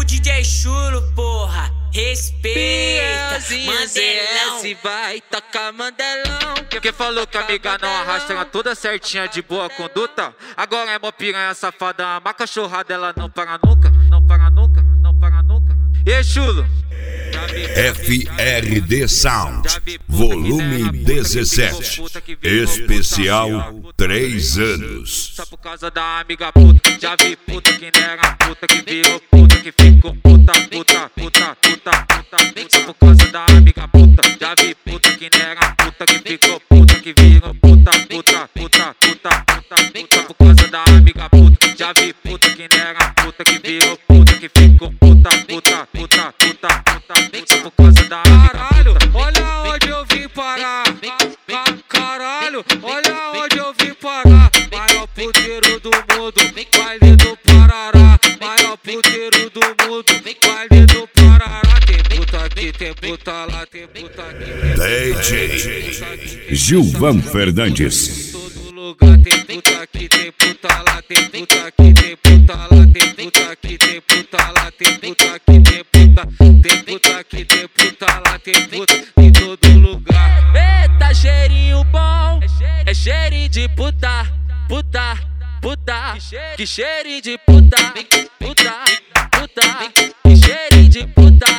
DJ Chulo, porra, respeita. Mandelão, ZS vai tacar Mandelão. Quem falou que a amiga não arrasta, ela toda certinha de boa conduta. Agora é mó piranha safada, uma cachorrada, ela não para nunca, não para nunca, não para nunca. E aí, Chulo? FRD Sound, volume 17, especial 3 anos. Só por causa da amiga puta, já vi puta que não era puta, que virou puta, que ficou puta, puta, puta, puta, puta. Só por causa da amiga puta, já vi puta que não era puta, que ficou puta, que virou puta, puta, puta, puta, puta. Só por causa da amiga puta, já vi puta que não era puta, que virou puta, que ficou puta, puta, puta, puta, puta. Só por causa da amiga puta. Olha onde eu vim parar, caralho, olha onde eu vim parar. Maior puteiro do mundo, baile do Parará. Maior puteiro do mundo, baile do Parará. Tem puta aqui, tem puta lá, tem puta aqui. DJ Gilvan Fernandes. Todo lugar tem puta aqui, tem puta lá, tem puta aqui, tem puta lá, tem puta aqui, tem puta lá, tem puta aqui, tem puta aqui, tem puta lá, tem puta em todo lugar. Eita, cheirinho bom, é cheirinho de puta, puta, puta, que cheirinho de puta, puta, puta, que cheirinho de puta.